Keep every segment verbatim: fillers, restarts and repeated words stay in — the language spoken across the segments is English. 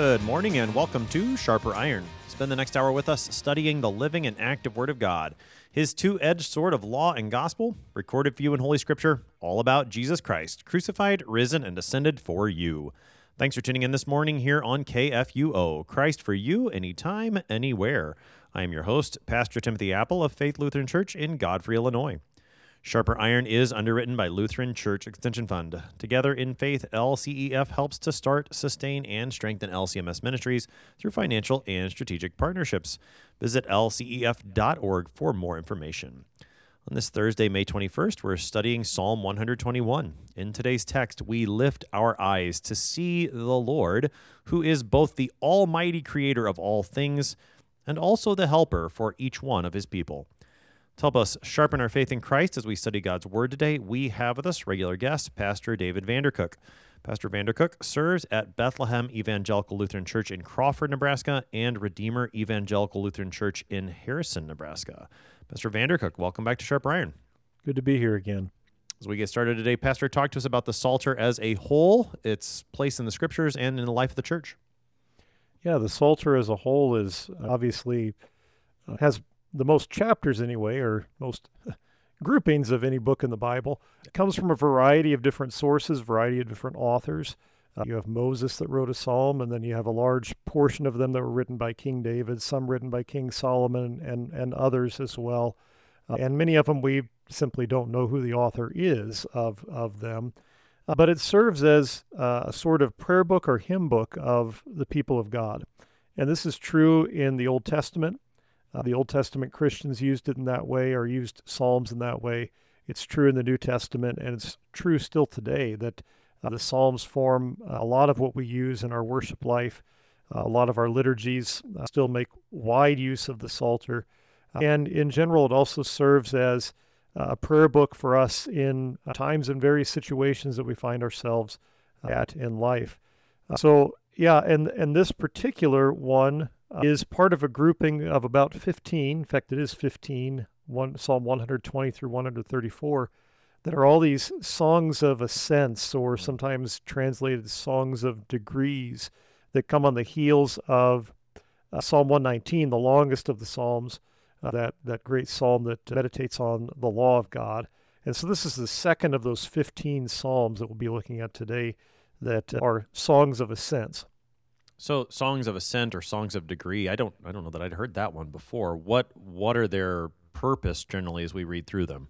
Good morning and welcome to Sharper Iron. Spend the next hour with us studying the living and active Word of God, His two-edged sword of law and gospel, recorded for you in Holy Scripture, all about Jesus Christ, crucified, risen, and ascended for you. Thanks for tuning in this morning here on K F U O, Christ for you, anytime, anywhere. I am your host, Pastor Timothy Apple of Faith Lutheran Church in Godfrey, Illinois. Sharper Iron is underwritten by Lutheran Church Extension Fund. Together in Faith, L C E F helps to start, sustain, and strengthen L C M S ministries through financial and strategic partnerships. Visit L C E F dot org for more information. On this Thursday, May twenty-first, we're studying Psalm one twenty-one. In today's text, we lift our eyes to see the Lord, who is both the almighty creator of all things and also the helper for each one of his people. To help us sharpen our faith in Christ as we study God's Word today, we have with us regular guest, Pastor David Vandercook. Pastor Vandercook serves at Bethlehem Evangelical Lutheran Church in Crawford, Nebraska, and Redeemer Evangelical Lutheran Church in Harrison, Nebraska. Pastor Vandercook, welcome back to Sharper Iron. Good to be here again. As we get started today, Pastor, talk to us about the Psalter as a whole, its place in the Scriptures and in the life of the church. Yeah, the Psalter as a whole is obviously, uh, has the most chapters anyway, or most groupings of any book in the Bible. It comes from a variety of different sources, variety of different authors. Uh, you have Moses that wrote a psalm, and then you have a large portion of them that were written by King David, some written by King Solomon, and, and others as well. Uh, and many of them we simply don't know who the author is of, of them. Uh, but it serves as uh, a sort of prayer book or hymn book of the people of God. And this is true in the Old Testament. Uh, the Old Testament Christians used it in that way, or used Psalms in that way. It's true in the New Testament, and it's true still today that uh, the Psalms form a lot of what we use in our worship life. Uh, a lot of our liturgies uh, still make wide use of the Psalter. Uh, and in general, it also serves as a prayer book for us in uh, times and various situations that we find ourselves at in life. Uh, so, yeah, and, and this particular one Uh, is part of a grouping of about fifteen, in fact it is fifteen, one, Psalm one twenty through one thirty-four, that are all these songs of ascents, or sometimes translated songs of degrees, that come on the heels of uh, Psalm one nineteen, the longest of the Psalms, uh, that, that great psalm that meditates on the law of God. And so this is the second of those fifteen Psalms that we'll be looking at today that uh, are songs of ascents. So, songs of ascent or songs of degree, I don't I don't know that I'd heard that one before. What what are their purpose generally as we read through them?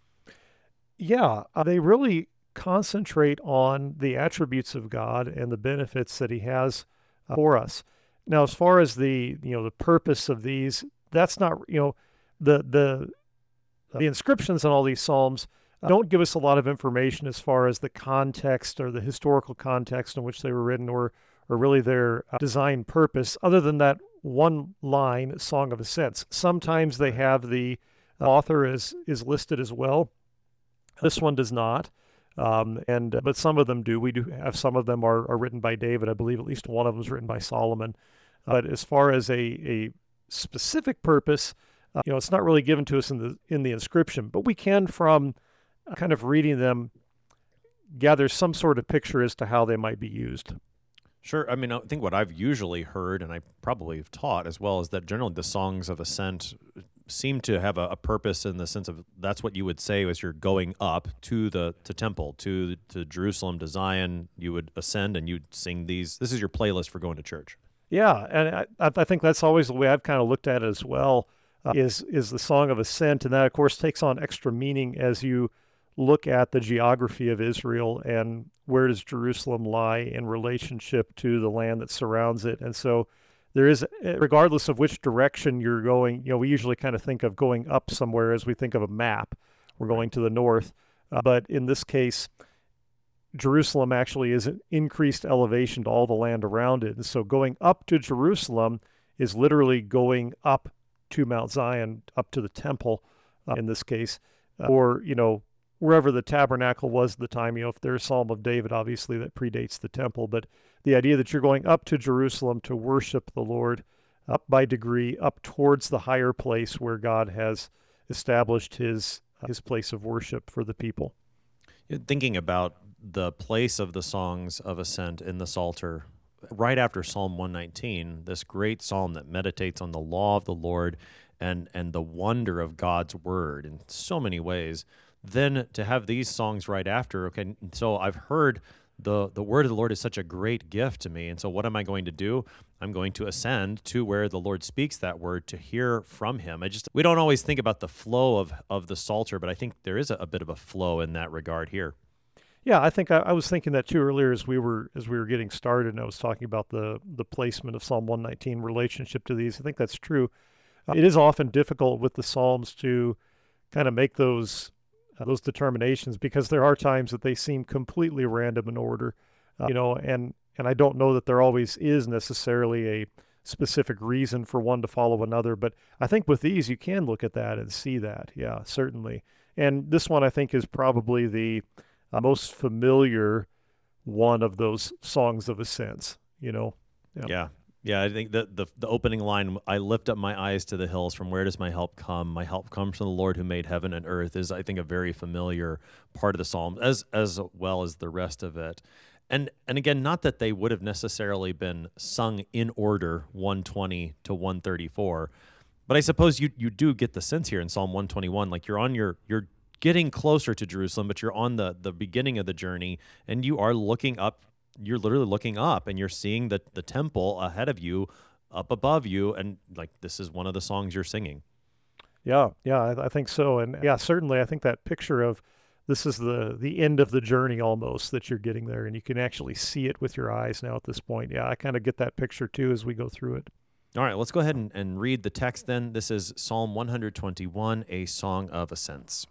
Yeah, uh, they really concentrate on the attributes of God and the benefits that he has uh, for us. Now, as far as the, you know, the purpose of these, that's not, you know, the the the inscriptions on all these psalms don't give us a lot of information as far as the context or the historical context in which they were written, or or really their uh, design purpose, other than that one line, Song of Ascents. Sometimes they have the author is, is listed as well. This one does not, um, and but some of them do. We do have some of them are, are written by David. I believe at least one of them is written by Solomon. But as far as a, a specific purpose, uh, you know, it's not really given to us in the in the inscription, but we can, from uh, kind of reading them, gather some sort of picture as to how they might be used. Sure. I mean, I think what I've usually heard, and I probably have taught as well, is that generally the songs of ascent seem to have a, a purpose in the sense of that's what you would say as you're going up to the to temple, to to Jerusalem, to Zion. You would ascend and you'd sing these. This is your playlist for going to church. Yeah, and I, I think that's always the way I've kind of looked at it as well, uh, is, is the Song of Ascent, and that, of course, takes on extra meaning as you look at the geography of Israel and where does Jerusalem lie in relationship to the land that surrounds it. And so there is, regardless of which direction you're going, you know, we usually kind of think of going up somewhere as we think of a map. We're going to the north. Uh, but in this case, Jerusalem actually is an increased elevation to all the land around it. And so going up to Jerusalem is literally going up to Mount Zion, up to the temple uh, in this case, uh, or, you know, wherever the tabernacle was at the time. You know, if there's Psalm of David, obviously that predates the temple, but the idea that you're going up to Jerusalem to worship the Lord, up by degree, up towards the higher place where God has established his his place of worship for the people. Thinking about the place of the songs of ascent in the Psalter, right after Psalm one nineteen, this great psalm that meditates on the law of the Lord and and the wonder of God's word in so many ways, then to have these songs right after, okay, so I've heard the the word of the Lord is such a great gift to me, and so what am I going to do? I'm going to ascend to where the Lord speaks that word to hear from him. I just we don't always think about the flow of of the Psalter, but I think there is a, a bit of a flow in that regard here. Yeah, I think I, I was thinking that too earlier as we were as we were getting started, and I was talking about the the placement of Psalm one nineteen relationship to these. I think that's true. Uh, it is often difficult with the Psalms to kind of make those uh, those determinations because there are times that they seem completely random in order, uh, you know, and and I don't know that there always is necessarily a specific reason for one to follow another. But I think with these you can look at that and see that. Yeah, certainly. And this one I think is probably the Uh, most familiar one of those songs of ascents, you know? Yeah. yeah. Yeah, I think the, the the opening line, I lift up my eyes to the hills, from where does my help come? My help comes from the Lord who made heaven and earth, is, I think, a very familiar part of the psalm, as as well as the rest of it. And and again, not that they would have necessarily been sung in order, one twenty to one thirty-four, but I suppose you you do get the sense here in Psalm one twenty-one, like you're on your, you're getting closer to Jerusalem, but you're on the, the beginning of the journey, and you are looking up, you're literally looking up, and you're seeing the, the temple ahead of you, up above you, and like this is one of the songs you're singing. Yeah, yeah, I, I think so. And yeah, certainly I think that picture of this is the, the end of the journey almost that you're getting there, and you can actually see it with your eyes now at this point. Yeah, I kind of get that picture too as we go through it. All right, let's go ahead and, and read the text then. This is Psalm one twenty-one, a song of ascents.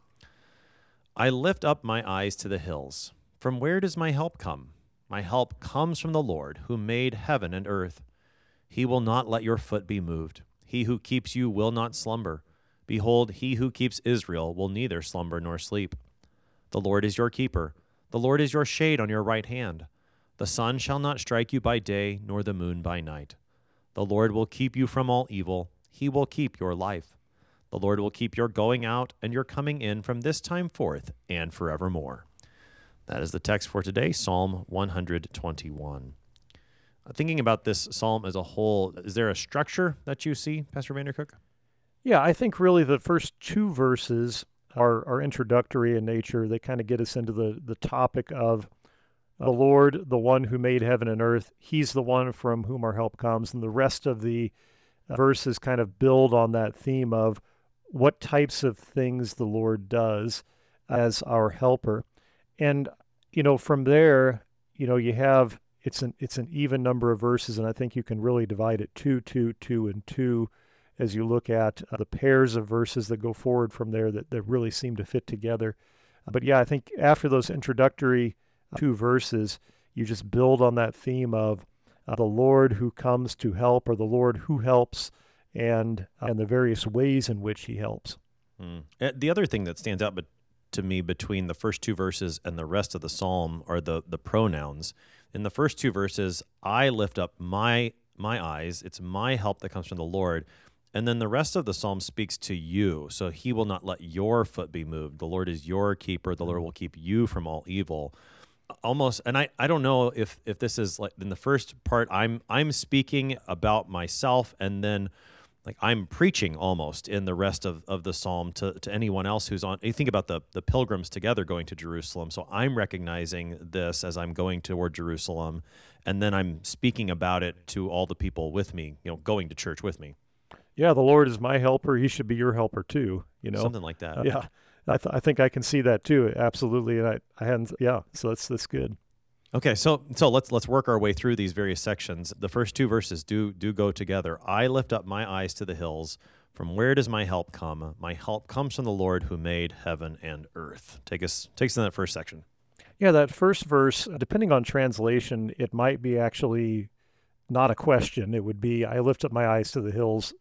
I lift up my eyes to the hills. From where does my help come? My help comes from the Lord, who made heaven and earth. He will not let your foot be moved. He who keeps you will not slumber. Behold, he who keeps Israel will neither slumber nor sleep. The Lord is your keeper. The Lord is your shade on your right hand. The sun shall not strike you by day, nor the moon by night. The Lord will keep you from all evil. He will keep your life. The Lord will keep your going out and your coming in from this time forth and forevermore. That is the text for today, Psalm one twenty-one. Thinking about this psalm as a whole, is there a structure that you see, Pastor Vandercook? Yeah, I think really the first two verses are, are introductory in nature. They kind of get us into the, the topic of the Lord, the one who made heaven and earth. He's the one from whom our help comes. And the rest of the verses kind of build on that theme of what types of things the Lord does as our helper. And, you know, from there, you know, you have, it's an it's an even number of verses, and I think you can really divide it two, two, two, and two as you look at uh, the pairs of verses that go forward from there that, that really seem to fit together. But yeah, I think after those introductory uh, two verses, you just build on that theme of uh, the Lord who comes to help, or the Lord who helps, and and the various ways in which he helps. Mm. The other thing that stands out but to me between the first two verses and the rest of the psalm are the the pronouns. In the first two verses, I lift up my my eyes. It's my help that comes from the Lord. And then the rest of the psalm speaks to you. So he will not let your foot be moved. The Lord is your keeper. The Lord will keep you from all evil. Almost, and I, I don't know if if this is like in the first part, I'm I'm speaking about myself, and then like I'm preaching almost in the rest of, of the psalm to, to anyone else who's on. You think about the, the pilgrims together going to Jerusalem. So I'm recognizing this as I'm going toward Jerusalem, and then I'm speaking about it to all the people with me, you know, going to church with me. Yeah, the Lord is my helper. He should be your helper too, you know? Something like that. Uh, yeah, I, th- I think I can see that too, absolutely. And I, I hadn't, yeah, so that's, that's good. Okay, so so let's let's work our way through these various sections. The first two verses do do go together. I lift up my eyes to the hills. From where does my help come? My help comes from the Lord who made heaven and earth. Take us take us in that first section. Yeah, that first verse, depending on translation, it might be actually not a question. It would be, I lift up my eyes to the hills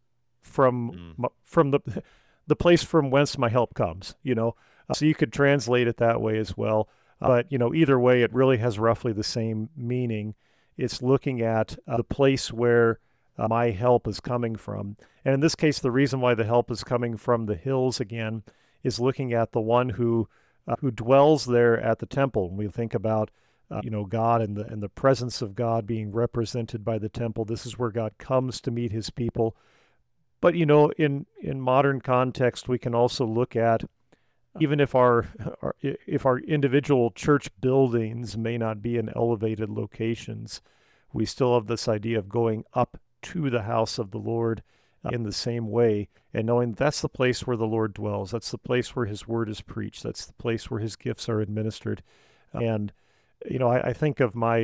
from mm. from the the place from whence my help comes, you know. Uh, so you could translate it that way as well. But, you know, either way, it really has roughly the same meaning. It's looking at uh, the place where uh, my help is coming from. And in this case, the reason why the help is coming from the hills again is looking at the one who uh, who dwells there at the temple. When we think about uh, you know, God and the and the presence of God being represented by the temple. This is where God comes to meet his people. But, you know, in, in modern context, we can also look at, even if our, our if our individual church buildings may not be in elevated locations, we still have this idea of going up to the house of the Lord in the same way, and knowing that's the place where the Lord dwells. That's the place where his word is preached. That's the place where his gifts are administered. And, you know, I, I think of my,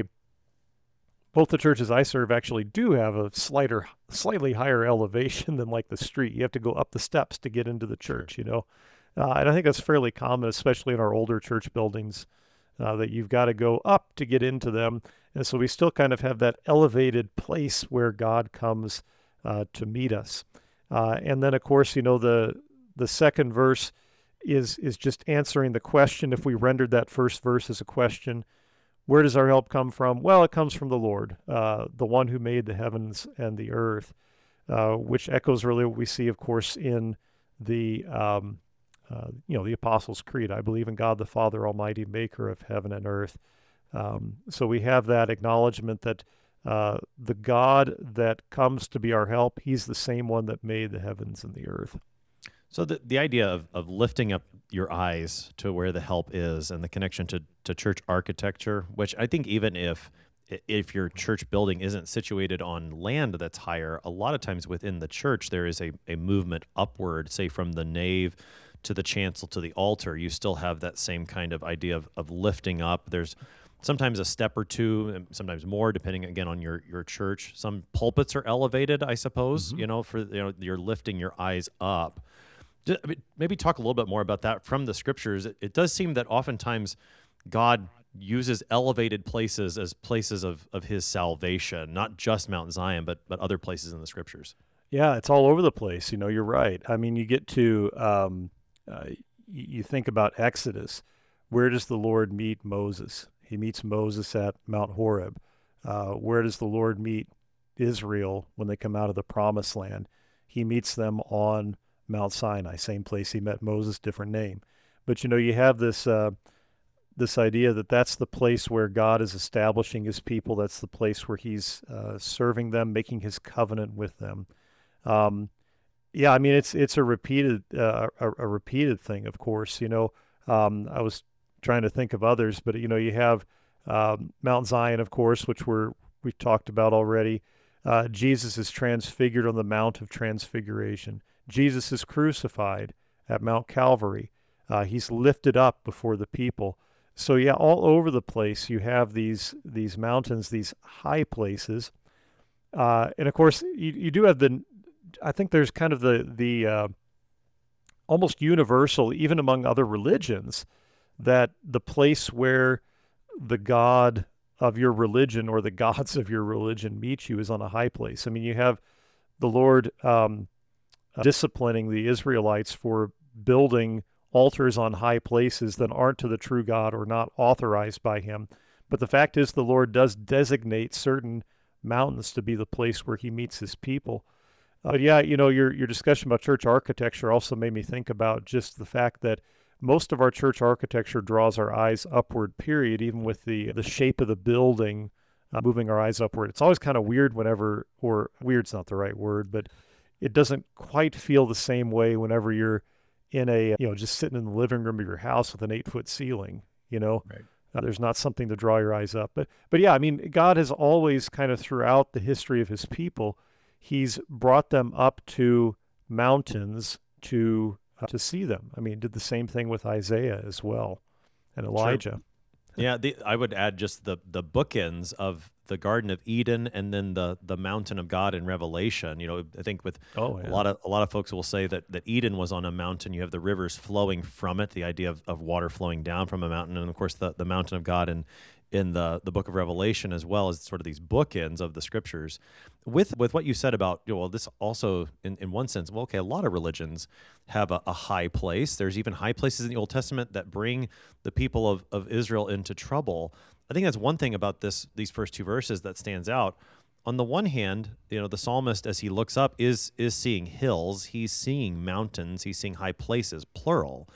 both the churches I serve actually do have a slighter, slightly higher elevation than like the street. You have to go up the steps to get into the church, you know. Uh, and I think that's fairly common, especially in our older church buildings, uh, that you've got to go up to get into them. And so we still kind of have that elevated place where God comes Uh, to meet us. Uh, and then, of course, you know, the the second verse is is just answering the question. If we rendered that first verse as a question, where does our help come from? Well, it comes from the Lord, uh, the one who made the heavens and the earth, uh, which echoes really what we see, of course, in the, um, uh, you know, the Apostles' Creed. I believe in God the Father Almighty, maker of heaven and earth. Um, so we have that acknowledgement that Uh, the God that comes to be our help, he's the same one that made the heavens and the earth. So the the idea of, of lifting up your eyes to where the help is, and the connection to, to church architecture, which I think even if if your church building isn't situated on land that's higher, a lot of times within the church there is a, a movement upward, say from the nave to the chancel to the altar. You still have that same kind of idea of, of lifting up. There's sometimes a step or two, and sometimes more, depending again on your, your church. Some pulpits are elevated, I suppose. Mm-hmm. You know, for you know, you're lifting your eyes up. Just, I mean, maybe talk a little bit more about that from the scriptures. It, it does seem that oftentimes God uses elevated places as places of, of His salvation, not just Mount Zion, but but other places in the scriptures. Yeah, it's all over the place. You know, you're right. I mean, you get to um, uh, you think about Exodus. Where does the Lord meet Moses? He meets Moses at Mount Horeb. Uh, where does the Lord meet Israel when they come out of the Promised Land? He meets them on Mount Sinai, same place he met Moses, different name. But, you know, you have this uh, this idea that that's the place where God is establishing his people. That's the place where he's uh, serving them, making his covenant with them. Um, yeah, I mean, it's it's a repeated uh, a, a repeated thing, of course. You know, um, I was trying to think of others, but you know, you have um, Mount Zion, of course, which we're we've talked about already. Uh, Jesus is transfigured on the Mount of Transfiguration. Jesus is crucified at Mount Calvary. Uh, he's lifted up before the people. So yeah, all over the place you have these these mountains, these high places, uh, and of course you, you do have the. I think there's kind of the the uh, almost universal, even among other religions, that the place where the God of your religion or the gods of your religion meet you is on a high place. I mean, you have the Lord um, disciplining the Israelites for building altars on high places that aren't to the true God or not authorized by him. But the fact is, the Lord does designate certain mountains to be the place where he meets his people. Uh, but yeah, you know, your your discussion about church architecture also made me think about just the fact that most of our church architecture draws our eyes upward, period, even with the the shape of the building uh, moving our eyes upward. It's always kind of weird whenever, or weird's not the right word, but it doesn't quite feel the same way whenever you're in a, you know, just sitting in the living room of your house with an eight-foot ceiling, you know. Right. Uh, there's not something to draw your eyes up. But, but yeah, I mean, God has always kind of throughout the history of his people, he's brought them up to mountains to uh, to see them. I mean, did the same thing with Isaiah as well, and Elijah. Sure. Yeah, the, I would add just the the bookends of the Garden of Eden and then the the mountain of God in Revelation. You know, I think with oh, yeah. a lot of a lot of folks will say that, that Eden was on a mountain. You have the rivers flowing from it, the idea of, of water flowing down from a mountain, and of course the, the mountain of God in in the, the book of Revelation, as well as sort of these bookends of the scriptures. With with what you said about, you know, well, this also, in, in one sense, well, okay, a lot of religions have a, a high place. There's even high places in the Old Testament that bring the people of, of Israel into trouble. I think that's one thing about this these first two verses that stands out. On the one hand, you know, the psalmist, as he looks up, is is seeing hills. He's seeing mountains. He's seeing high places, plural.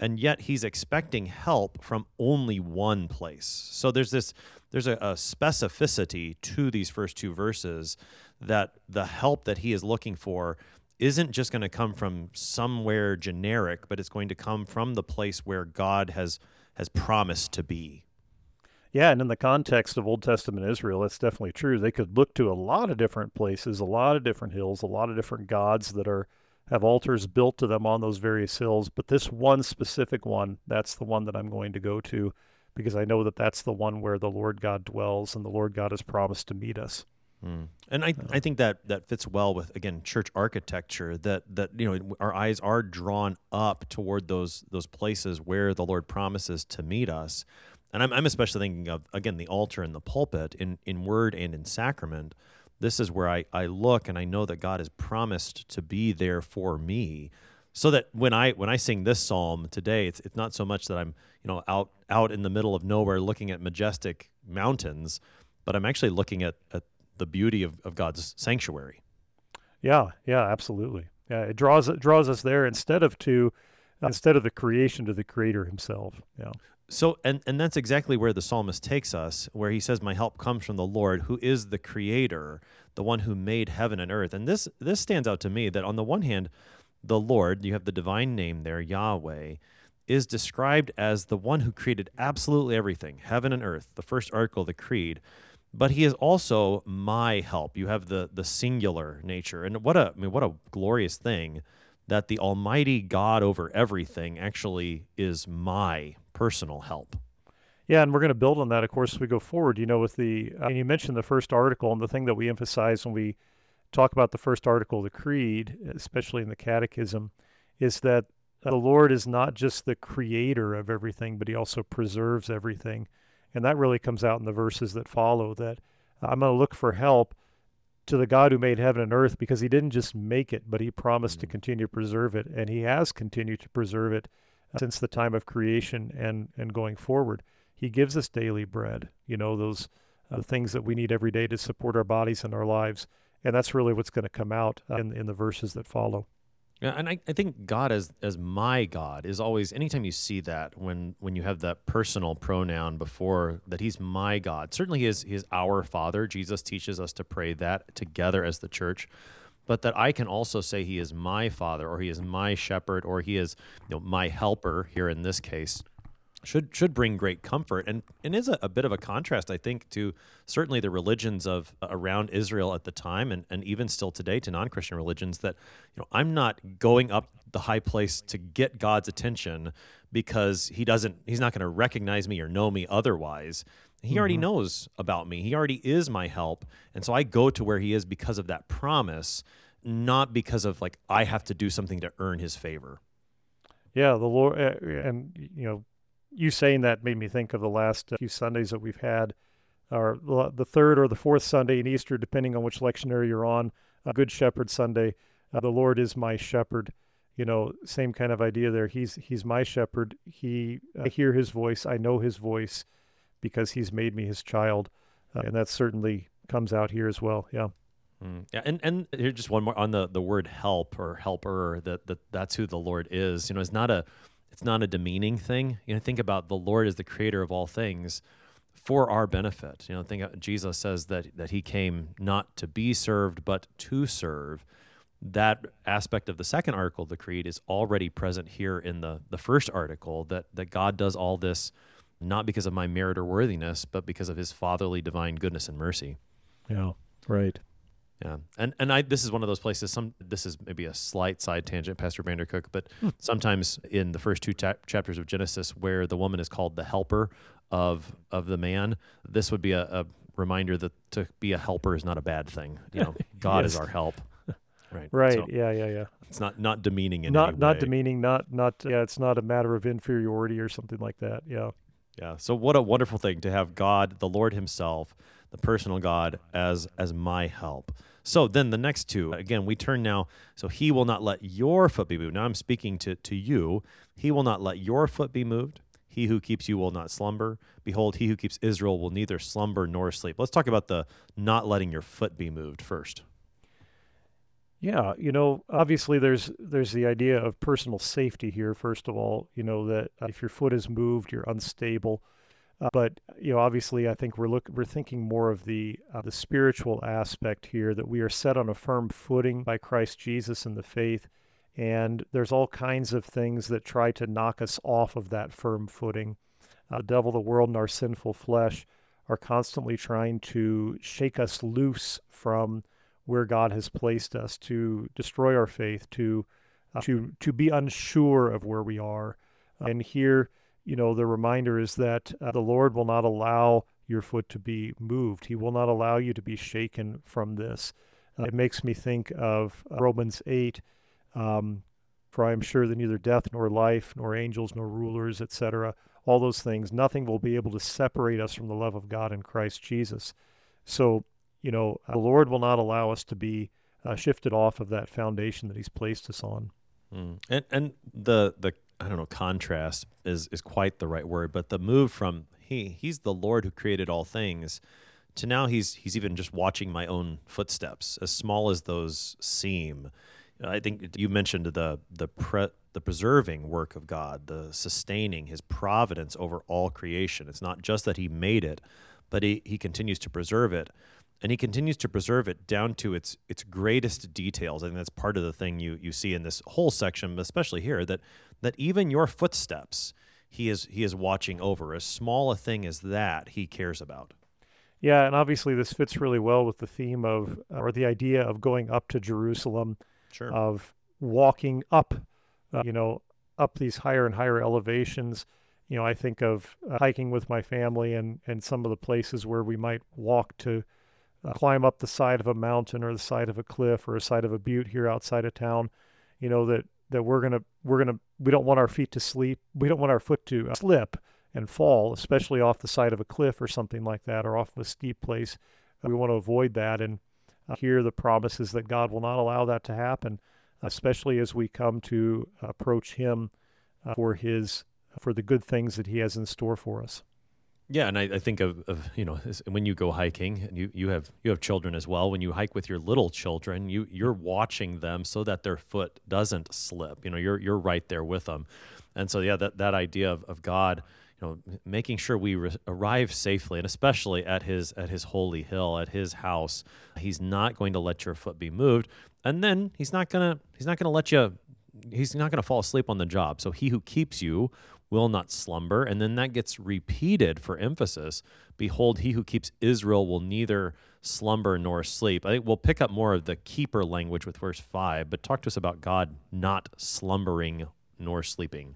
and yet he's expecting help from only one place. So there's this, there's a, a specificity to these first two verses that the help that he is looking for isn't just going to come from somewhere generic, but it's going to come from the place where God has has promised to be. Yeah, and in the context of Old Testament Israel, that's definitely true. They could look to a lot of different places, a lot of different hills, a lot of different gods that are have altars built to them on those various hills. But this one specific one, that's the one that I'm going to go to, because I know that that's the one where the Lord God dwells, and the Lord God has promised to meet us. Mm. And I, I think that that fits well with, again, church architecture, that that you know our eyes are drawn up toward those those places where the Lord promises to meet us. And I'm I'm especially thinking of, again, the altar and the pulpit in, in word and in sacrament. This is where I, I look and I know that God has promised to be there for me, so that when I when I sing this psalm today, it's it's not so much that I'm you know out out in the middle of nowhere looking at majestic mountains, but I'm actually looking at, at the beauty of, of God's sanctuary. Yeah, yeah, absolutely. Yeah, it draws it draws us there instead of to uh, instead of the creation to the Creator Himself. Yeah. So, and and that's exactly where the psalmist takes us, where he says, "My help comes from the Lord, who is the Creator, the one who made heaven and earth." And this this stands out to me that on the one hand, the Lord, you have the divine name there, Yahweh, is described as the one who created absolutely everything, heaven and earth, the first article of the Creed. But he is also my help. You have the the singular nature, and what a I mean, what a glorious thing that the Almighty God over everything actually is my personal help. Yeah, and we're going to build on that, of course, as we go forward. You know, with the uh, and you mentioned the first article, and the thing that we emphasize when we talk about the first article of the Creed, especially in the Catechism, is that the Lord is not just the creator of everything, but He also preserves everything. And that really comes out in the verses that follow, that I'm going to look for help to the God who made heaven and earth, because He didn't just make it, but He promised mm-hmm. to continue to preserve it, and He has continued to preserve it uh, since the time of creation and, and going forward. He gives us daily bread, you know, those uh, things that we need every day to support our bodies and our lives, and that's really what's going to come out uh, in, in the verses that follow. Yeah, and I, I think God as as my God is always, anytime you see that, when when you have that personal pronoun before, that He's my God. Certainly He is, he is our Father. Jesus teaches us to pray that together as the church. But that I can also say He is my Father, or He is my shepherd, or He is you know my helper here in this case, should should bring great comfort, and, and is a, a bit of a contrast, I think, to certainly the religions of uh, around Israel at the time, and, and even still today to non-Christian religions, that you know I'm not going up the high place to get God's attention because He doesn't He's not going to recognize me or know me otherwise. He mm-hmm. already knows about me. He already is my help, and so I go to where He is because of that promise, not because of like I have to do something to earn His favor. Yeah, the Lord, uh, and you know. You saying that made me think of the last few Sundays that we've had, or the third or the fourth Sunday in Easter, depending on which lectionary you're on, uh, Good Shepherd Sunday. Uh, the Lord is my shepherd. You know, same kind of idea there. He's He's my shepherd. He, I hear His voice. I know His voice because He's made me His child, uh, and that certainly comes out here as well. Yeah. Mm. Yeah, and and here's just one more on the the word help or helper. That that that's who the Lord is. You know, it's not a It's not a demeaning thing. You know, think about the Lord as the creator of all things for our benefit. You know, think Jesus says that that He came not to be served, but to serve. That aspect of the second article of the Creed is already present here in the, the first article, that, that God does all this not because of my merit or worthiness, but because of His fatherly divine goodness and mercy. Yeah, right. Yeah, and and I this is one of those places. Some this is maybe a slight side tangent, Pastor Vandercook, but hmm. sometimes in the first two ta- chapters of Genesis, where the woman is called the helper of of the man, this would be a, a reminder that to be a helper is not a bad thing. You know, God yes. is our help. Right. Right. So yeah. Yeah. Yeah. It's not not demeaning in not any way. Not demeaning. Not not. Yeah. It's not a matter of inferiority or something like that. Yeah. Yeah. So what a wonderful thing to have God, the Lord Himself, the personal God, as as my help. So then the next two, again, we turn now, so He will not let your foot be moved. Now I'm speaking to, to you. He will not let your foot be moved. He who keeps you will not slumber. Behold, He who keeps Israel will neither slumber nor sleep. Let's talk about the not letting your foot be moved first. Yeah, you know, obviously there's there's the idea of personal safety here. First of all, you know that uh, if your foot is moved, you're unstable. Uh, but you know, obviously, I think we're look we're thinking more of the uh, the spiritual aspect here, that we are set on a firm footing by Christ Jesus in the faith, and there's all kinds of things that try to knock us off of that firm footing. Uh, the devil, the world, and our sinful flesh are constantly trying to shake us loose from where God has placed us, to destroy our faith, to uh, to to be unsure of where we are. And here, you know, the reminder is that uh, the Lord will not allow your foot to be moved. He will not allow you to be shaken from this. Uh, it makes me think of uh, Romans eight, um, for I am sure that neither death nor life, nor angels, nor rulers, et cetera, all those things, nothing will be able to separate us from the love of God in Christ Jesus. So, you know, the Lord will not allow us to be uh, shifted off of that foundation that He's placed us on. Mm. And and the the I don't know, contrast is is quite the right word, but the move from he he's the Lord who created all things to now he's he's even just watching my own footsteps, as small as those seem. I think you mentioned the the pre, the preserving work of God, the sustaining, His providence over all creation. It's not just that He made it, but He He continues to preserve it. And He continues to preserve it down to its its greatest details. I think that's part of the thing you you see in this whole section, especially here, that that even your footsteps, He is He is watching over. As small a thing as that, He cares about. Yeah, and obviously this fits really well with the theme of, or the idea of going up to Jerusalem, Sure. of walking up, uh, you know, up these higher and higher elevations. You know, I think of uh, hiking with my family, and and some of the places where we might walk to uh, climb up the side of a mountain or the side of a cliff or a side of a butte here outside of town. You know, that that we're gonna we're gonna we don't want our feet to sleep. We don't want our foot to uh, slip and fall, especially off the side of a cliff or something like that, or off of a steep place. Uh, we want to avoid that. And uh, here the promise is that God will not allow that to happen, especially as we come to approach Him uh, for His for the good things that He has in store for us. Yeah, and I, I think of, of you know when you go hiking, and you, you have you have children as well. When you hike with your little children, you you're watching them so that their foot doesn't slip. You know, you're you're right there with them, and so yeah, that that idea of, of God, you know, making sure we re- arrive safely, and especially at His at His holy hill, at His house, He's not going to let your foot be moved, and then He's not gonna He's not gonna let you. He's not going to fall asleep on the job. So He who keeps you will not slumber. And then that gets repeated for emphasis. Behold, He who keeps Israel will neither slumber nor sleep. I think we'll pick up more of the keeper language with verse five, but talk to us about God not slumbering nor sleeping.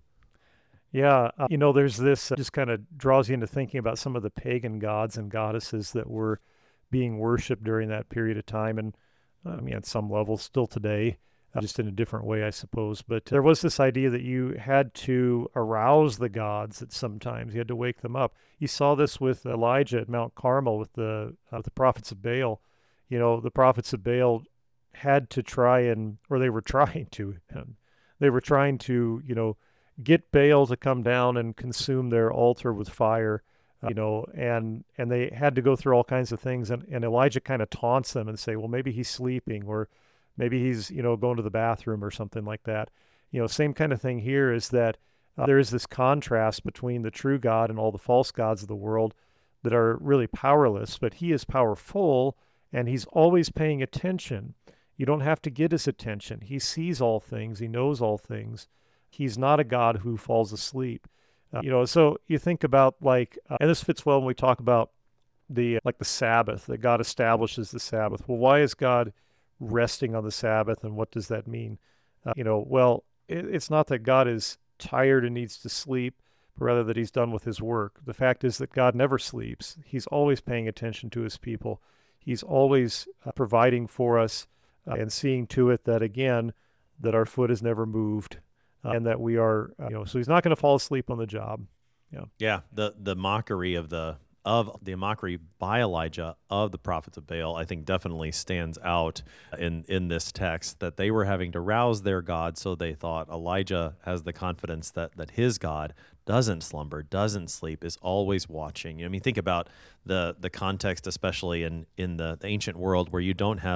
Yeah, uh, you know, there's this uh, just kind of draws you into thinking about some of the pagan gods and goddesses that were being worshipped during that period of time. And I mean, at some level, still today, uh, just in a different way, I suppose. But there was this idea that you had to arouse the gods at sometimes. You had to wake them up. You saw this with Elijah at Mount Carmel with the uh, the prophets of Baal. You know, the prophets of Baal had to try and, or they were trying to, they were trying to, you know, get Baal to come down and consume their altar with fire. Uh, you know, and and they had to go through all kinds of things. And, and Elijah kind of taunts them and say, well, maybe he's sleeping, or maybe he's, you know, going to the bathroom or something like that. You know, same kind of thing here is that uh, there is this contrast between the true God and all the false gods of the world that are really powerless, but He is powerful, and He's always paying attention. You don't have to get His attention. He sees all things. He knows all things. He's not a God who falls asleep. Uh, you know, so you think about like, uh, and this fits well when we talk about the, like the Sabbath, that God establishes the Sabbath. Well, why is God resting on the Sabbath, and what does that mean? Uh, you know, well, it, it's not that God is tired and needs to sleep, but rather that He's done with His work. The fact is that God never sleeps. He's always paying attention to His people. He's always uh, providing for us uh, and seeing to it that, again, that our foot is never moved, uh, and that we are, uh, you know, so He's not going to fall asleep on the job. Yeah. Yeah, the the mockery of the of the mockery by Elijah of the prophets of Baal, I think definitely stands out in, in this text, that they were having to rouse their God, so they thought Elijah has the confidence that, that his God doesn't slumber, doesn't sleep, is always watching. I mean, think about the the context, especially in, in the, the ancient world where you don't have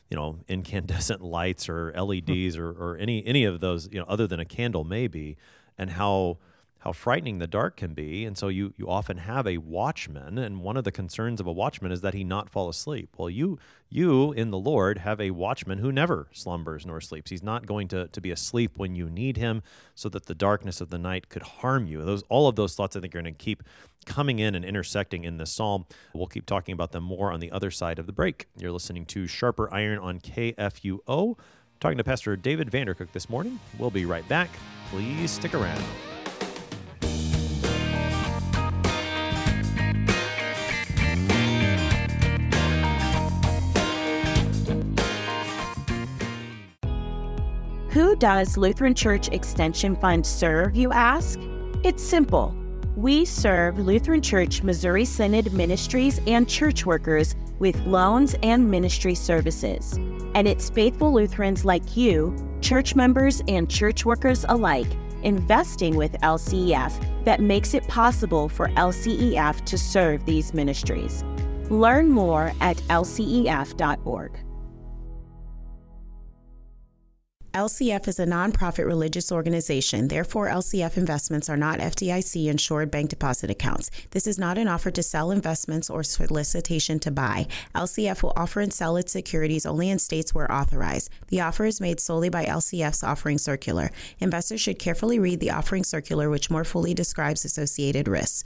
you know, incandescent lights or L E Ds or, or any any of those, you know, other than a candle maybe, and how how frightening the dark can be. And so you you often have a watchman, and one of the concerns of a watchman is that he not fall asleep. Well, you you in the Lord have a watchman who never slumbers nor sleeps. He's not going to, to be asleep when you need him, so that the darkness of the night could harm you. Those all of those thoughts I think are going to keep coming in and intersecting in this psalm. We'll keep talking about them more on the other side of the break. You're listening to Sharper Iron on K F U O. Talking to Pastor David Vandercook this morning. We'll be right back. Please stick around. Who does Lutheran Church Extension Fund serve, you ask? It's simple. We serve Lutheran Church Missouri Synod ministries and church workers with loans and ministry services. And it's faithful Lutherans like you, church members and church workers alike, investing with L C E F that makes it possible for L C E F to serve these ministries. Learn more at L C E F dot org. L C F is a nonprofit religious organization. Therefore, L C F investments are not F D I C-insured bank deposit accounts. This is not an offer to sell investments or solicitation to buy. L C F will offer and sell its securities only in states where authorized. The offer is made solely by L C F's offering circular. Investors should carefully read the offering circular, which more fully describes associated risks.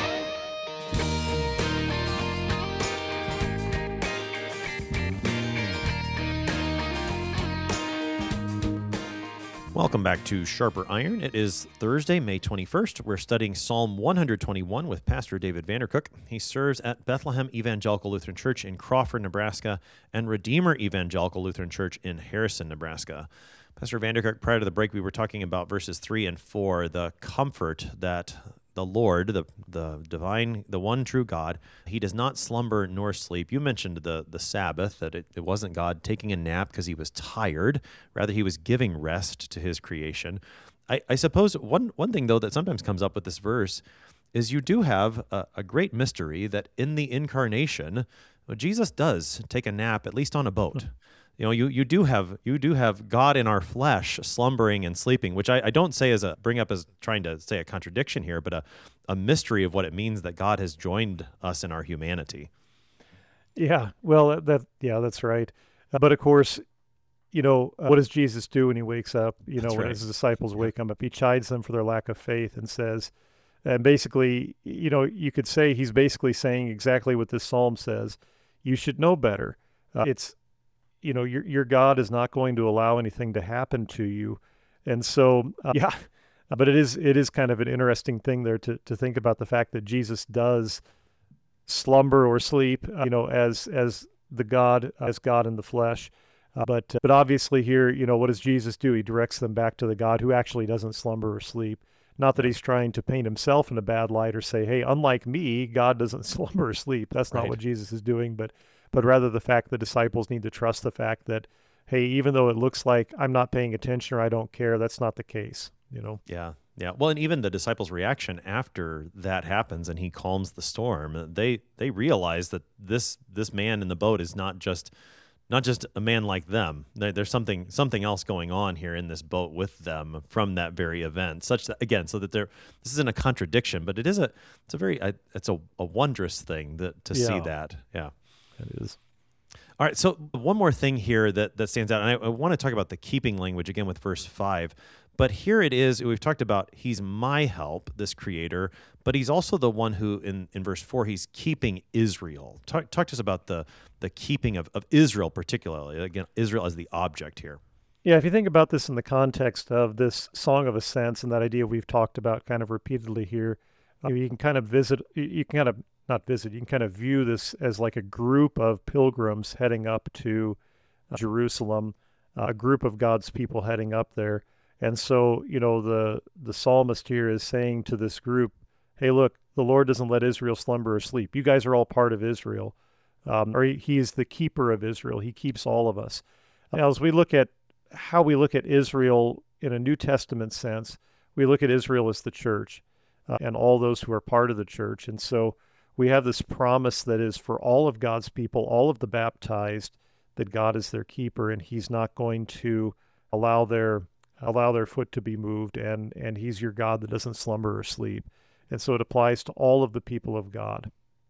Welcome back to Sharper Iron. It is Thursday, May twenty-first. We're studying Psalm one twenty-one with Pastor David Vandercook. He serves at Bethlehem Evangelical Lutheran Church in Crawford, Nebraska, and Redeemer Evangelical Lutheran Church in Harrison, Nebraska. Pastor Vandercook, prior to the break, we were talking about verses three and four, the comfort that the Lord, the the divine, the one true God, he does not slumber nor sleep. You mentioned the the Sabbath, that it, it wasn't God taking a nap because he was tired. Rather, he was giving rest to his creation. I, I suppose one, one thing, though, that sometimes comes up with this verse is you do have a, a great mystery that in the incarnation, well, Jesus does take a nap, at least on a boat. You know, you, you do have you do have God in our flesh slumbering and sleeping, which I, I don't say as a bring up as trying to say a contradiction here, but a, a mystery of what it means that God has joined us in our humanity. Yeah, well, that yeah, that's right. Uh, but of course, you know, uh, what does Jesus do when he wakes up? You That's know, when right. his disciples wake him up, he chides them for their lack of faith and says, and basically, you know, you could say he's basically saying exactly what this psalm says. You should know better. Uh, it's you know, your your God is not going to allow anything to happen to you. And so, uh, yeah, but it is it is kind of an interesting thing there to, to think about the fact that Jesus does slumber or sleep, uh, you know, as as the God, as God in the flesh. Uh, but uh, but obviously here, you know, what does Jesus do? He directs them back to the God who actually doesn't slumber or sleep. Not that he's trying to paint himself in a bad light or say, hey, unlike me, God doesn't slumber or sleep. That's not Right. what Jesus is doing, but but rather the fact the disciples need to trust the fact that, hey, even though it looks like I'm not paying attention or I don't care, that's not the case, you know? Yeah, yeah. Well, and even the disciples' reaction after that happens and he calms the storm, they they realize that this this man in the boat is not just not just a man like them. There, there's something something else going on here in this boat with them from that very event. Such that again, so that there this isn't a contradiction, but it is a it's a very it's a, a wondrous thing that to see Yeah. that. Yeah. It is. All right, so one more thing here that, that stands out, and I, I want to talk about the keeping language again with verse five, but here it is, we've talked about he's my help, this creator, but he's also the one who, in, in verse four, he's keeping Israel. Talk, talk to us about the, the keeping of, of Israel particularly, again, Israel as the object here. Yeah, if you think about this in the context of this Song of Ascents and that idea we've talked about kind of repeatedly here, uh, you can kind of visit, you- you can kind of not visit, you can kind of view this as like a group of pilgrims heading up to uh, Jerusalem, uh, a group of God's people heading up there. And so, you know, the, the psalmist here is saying to this group, hey, look, the Lord doesn't let Israel slumber or sleep. You guys are all part of Israel. Um, or he, he is the keeper of Israel. He keeps all of us. Now, as we look at how we look at Israel in a New Testament sense, we look at Israel as the church uh, and all those who are part of the church. And so we have this promise that is for all of God's people, all of the baptized, that God is their keeper, and he's not going to allow their allow their foot to be moved, and, and he's your God that doesn't slumber or sleep. And so it applies to all of the people of God.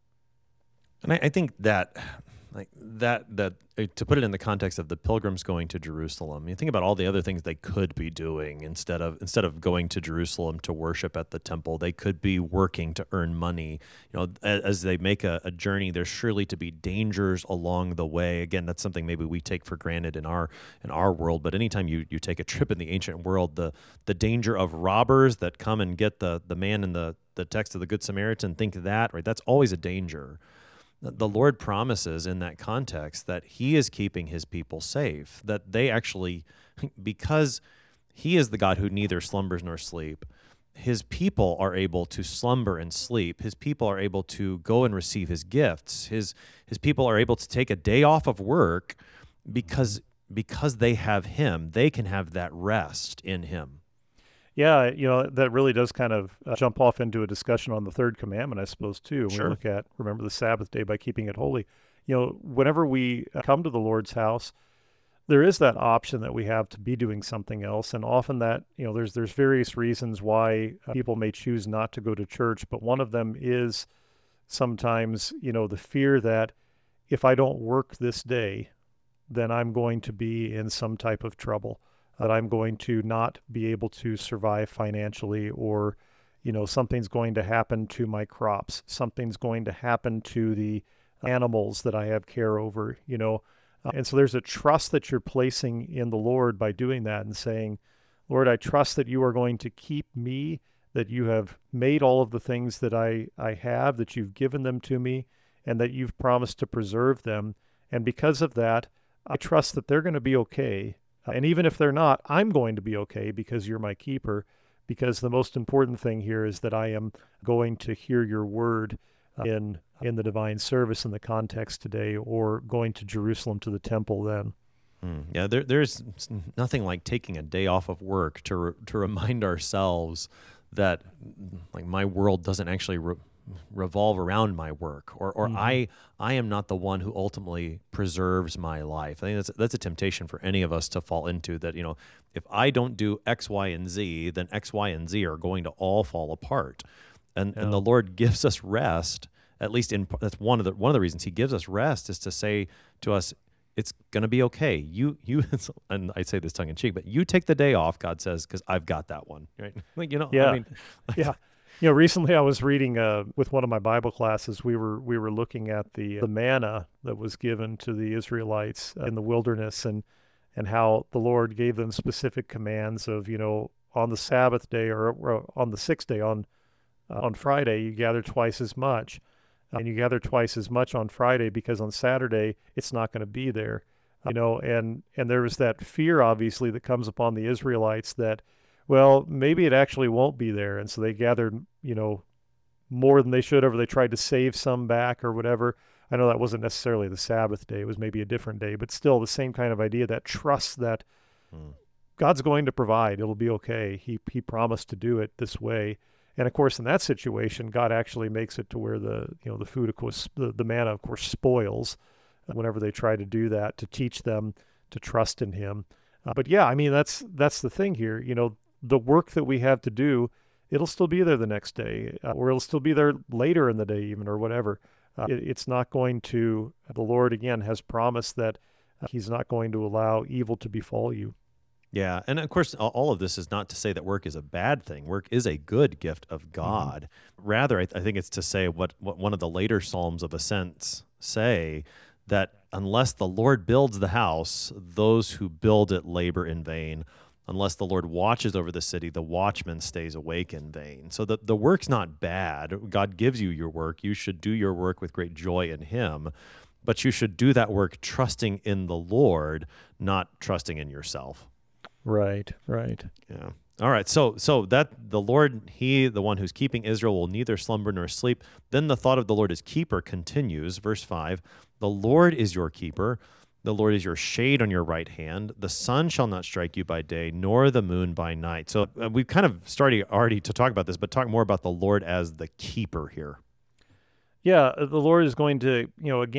And I, I think that, like that, that uh, to put it in the context of the pilgrims going to Jerusalem, you think about all the other things they could be doing instead of instead of going to Jerusalem to worship at the temple. They could be working to earn money. You know, as, as they make a, a journey, there's surely to be dangers along the way. Again, that's something maybe we take for granted in our in our world. But anytime you, you take a trip in the ancient world, the the danger of robbers that come and get the the man in the the text of the Good Samaritan, think that right. That's always a danger. The Lord promises in that context that he is keeping his people safe, that they actually, because he is the God who neither slumbers nor sleep, his people are able to slumber and sleep. His people are able to go and receive his gifts. His his people are able to take a day off of work because because they have him. They can have that rest in him. Yeah, you know, that really does kind of uh, jump off into a discussion on the third commandment, I suppose, too. When Sure. we look at, remember the Sabbath day by keeping it holy. You know, whenever we uh, come to the Lord's house, there is that option that we have to be doing something else. And often that, you know, there's there's various reasons why uh, people may choose not to go to church. But one of them is sometimes, you know, the fear that if I don't work this day, then I'm going to be in some type of trouble, that I'm going to not be able to survive financially, or, you know, something's going to happen to my crops. Something's going to happen to the animals that I have care over, you know. Uh, and so there's a trust that you're placing in the Lord by doing that and saying, Lord, I trust that you are going to keep me, that you have made all of the things that I, I have, that you've given them to me, and that you've promised to preserve them. And because of that, I trust that they're going to be okay. And even if they're not, I'm going to be okay because you're my keeper, because the most important thing here is that I am going to hear your word in in the divine service in the context today, or going to Jerusalem to the temple then. Mm, yeah, there, there's nothing like taking a day off of work to re, to remind ourselves that, like, my world doesn't actually re, revolve around my work, or or mm-hmm. I I am not the one who ultimately preserves my life. I think that's that's a temptation for any of us to fall into, that, you know, if I don't do X, Y, and Z, then X, Y, and Z are going to all fall apart. And yeah. and the Lord gives us rest. At least in that's one of the one of the reasons he gives us rest is to say to us, it's going to be okay. You you and I say this tongue in cheek, but you take the day off, God says, because I've got that one. Right? Like, you know, yeah, I mean, yeah. You know, recently I was reading uh, with one of my Bible classes. We were we were looking at the the manna that was given to the Israelites in the wilderness, and and how the Lord gave them specific commands of, you know, on the Sabbath day, or, or on the sixth day, on uh, on Friday you gather twice as much, uh, and you gather twice as much on Friday because on Saturday it's not going to be there, you know, and and there was that fear obviously that comes upon the Israelites that, well, maybe it actually won't be there. And so they gathered, you know, more than they should have, or they tried to save some back or whatever. I know that wasn't necessarily the Sabbath day. It was maybe a different day, but still the same kind of idea, that trust that hmm. God's going to provide. It'll be okay. He he promised to do it this way. And of course, in that situation, God actually makes it to where the, you know, the food, of course, the, the manna, of course, spoils whenever they try to do that, to teach them to trust in him. Uh, but yeah, I mean, that's that's the thing here. You know, the work that we have to do, it'll still be there the next day, uh, or it'll still be there later in the day even, or whatever. Uh, it, it's not going to, the Lord, again, has promised that uh, he's not going to allow evil to befall you. Yeah, and of course, all of this is not to say that work is a bad thing. Work is a good gift of God. Mm-hmm. Rather, I, th- I think it's to say what, what one of the later Psalms of Ascents say, that unless the Lord builds the house, those who build it labor in vain. Unless the Lord watches over the city, the watchman stays awake in vain. So the, the work's not bad. God gives you your work. You should do your work with great joy in him, but you should do that work trusting in the Lord, not trusting in yourself. Right, right. Yeah. All right. So so that the Lord, he, the one who's keeping Israel, will neither slumber nor sleep. Then the thought of the Lord as keeper continues. Verse five, the Lord is your keeper. The Lord is your shade on your right hand. The sun shall not strike you by day, nor the moon by night. So uh, we've kind of started already to talk about this, but talk more about the Lord as the keeper here. Yeah, the Lord is going to, you know, again,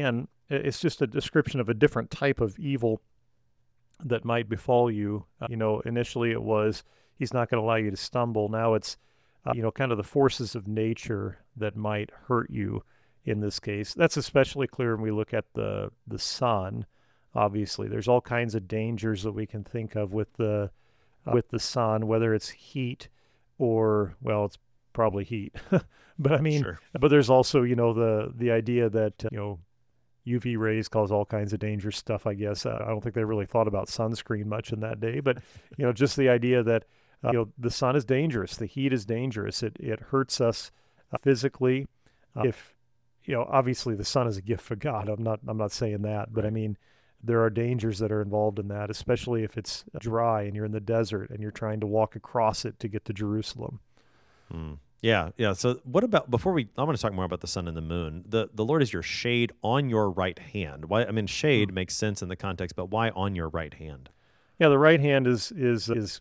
it's just a description of a different type of evil that might befall you. Uh, you know, initially it was, he's not going to allow you to stumble. Now it's, uh, you know, kind of the forces of nature that might hurt you in this case. That's especially clear when we look at the the sun. Obviously, there's all kinds of dangers that we can think of with the uh, with the sun, whether it's heat or, well, it's probably heat. But I mean, Sure. but there's also, you know, the the idea that, uh, you know, U V rays cause all kinds of dangerous stuff, I guess. Uh, I don't think they really thought about sunscreen much in that day, but, you know, just the idea that, uh, you know, the sun is dangerous. The heat is dangerous. It, it hurts us uh, physically. Uh, if, you know, obviously the sun is a gift from God. I'm not, I'm not saying that, but I mean, there are dangers that are involved in that, especially if it's dry and you're in the desert and you're trying to walk across it to get to Jerusalem. Hmm. Yeah, yeah. So what about, before we, I want to talk more about the sun and the moon. The the Lord is your shade on your right hand. Why? I mean, shade makes sense in the context, but why on your right hand? Yeah, the right hand is is is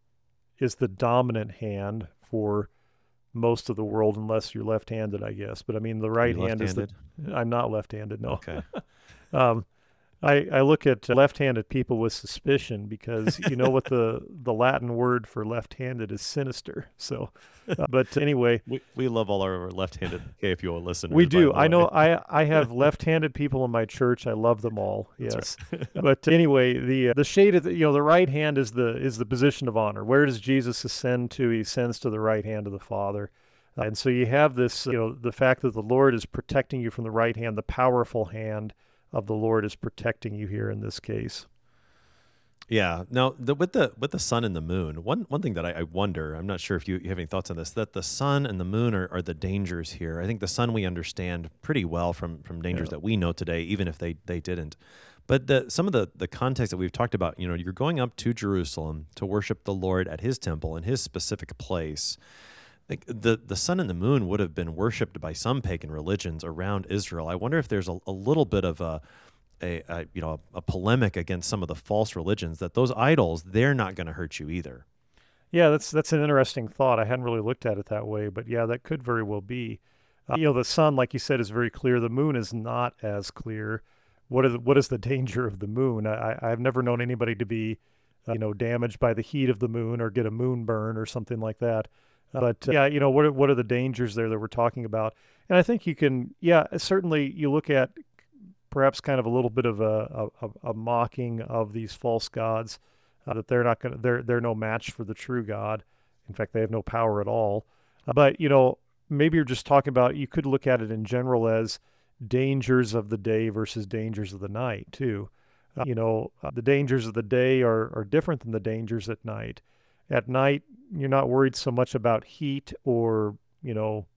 is the dominant hand for most of the world, unless you're left-handed, I guess. But I mean, the right you hand is the. I'm not left-handed, no. Okay. um, I, I look at left-handed people with suspicion because you know what the, the Latin word for left-handed is? Sinister. So, uh, but anyway, We we love all our left-handed K F U O listeners. we by do. the I know. way. I I have left-handed people in my church. I love them all. That's Yes. But anyway, the uh, the shade of the, you know, the right hand is the is the position of honor. Where does Jesus ascend to? He ascends to the right hand of the Father. Uh, and so you have this, you know, the fact that the Lord is protecting you from the right hand, the powerful hand of the Lord is protecting you here in this case. Yeah. Now, the, with the with the sun and the moon, one one thing that I, I wonder, I'm not sure if you, you have any thoughts on this, that the sun and the moon are, are the dangers here. I think the sun we understand pretty well from from dangers Yeah. that we know today, even if they they didn't. But the some of the the context that we've talked about, you know, you're going up to Jerusalem to worship the Lord at His temple in His specific place. Like the, the sun and the moon would have been worshipped by some pagan religions around Israel. I wonder if there's a, a little bit of a, a, a you know a polemic against some of the false religions, that those idols, they're not going to hurt you either. Yeah, that's that's an interesting thought. I hadn't really looked at it that way, but yeah, that could very well be. Uh, you know, the sun, like you said, is very clear. The moon is not as clear. What are the, what is the danger of the moon? I, I've never known anybody to be, uh, you know, damaged by the heat of the moon or get a moon burn or something like that. But uh, yeah, you know, what are, what are the dangers there that we're talking about? And I think you can, yeah, certainly you look at perhaps kind of a little bit of a, a, a mocking of these false gods, uh, that they're not going to, they're, they're no match for the true God. In fact, they have no power at all. Uh, but, you know, maybe you're just talking about, you could look at it in general as dangers of the day versus dangers of the night too. Uh, you know, uh, the dangers of the day are, are different than the dangers at night. At night, you're not worried so much about heat or, you know,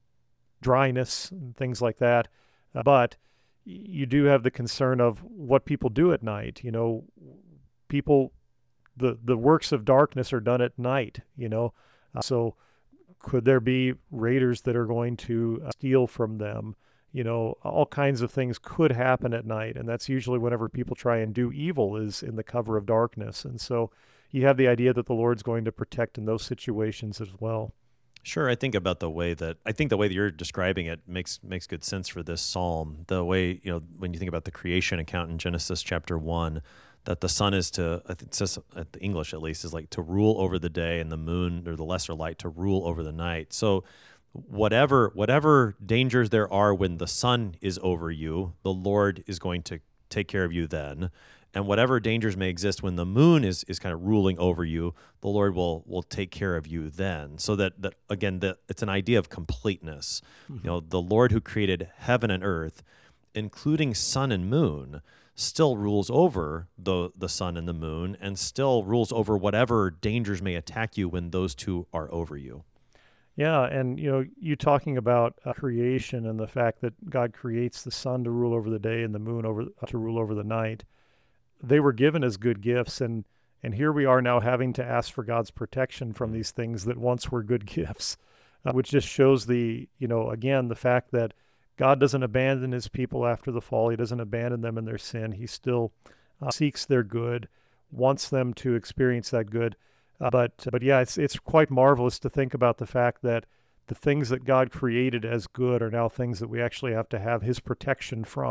dryness and things like that. Uh, but you do have the concern of what people do at night. You know, people, the, the works of darkness are done at night, you know. Uh, so could there be raiders that are going to uh, steal from them? You know, all kinds of things could happen at night. And that's usually whenever people try and do evil, is in the cover of darkness. And so you have the idea that the Lord's going to protect in those situations as well. Sure, I think about the way that I think the way that you're describing it makes makes good sense for this psalm. The way, you know, when you think about the creation account in Genesis chapter one, that the sun is to, I think it says at the English at least, is like to rule over the day, and the moon or the lesser light to rule over the night. So whatever whatever dangers there are when the sun is over you, the Lord is going to take care of you then. And whatever dangers may exist when the moon is, is kind of ruling over you, the Lord will will take care of you then. So that, that again, that it's an idea of completeness. Mm-hmm. You know, the Lord who created heaven and earth, including sun and moon, still rules over the the sun and the moon, and still rules over whatever dangers may attack you when those two are over you. Yeah, and you know, you talking about uh, creation and the fact that God creates the sun to rule over the day and the moon over uh, to rule over the night. They were given as good gifts, and and here we are now having to ask for God's protection from these things that once were good gifts, uh, which just shows the, you know, again, the fact that God doesn't abandon his people after the fall. He doesn't abandon them in their sin. He still uh, seeks their good, wants them to experience that good. Uh, but but yeah, it's it's quite marvelous to think about the fact that the things that God created as good are now things that we actually have to have his protection from.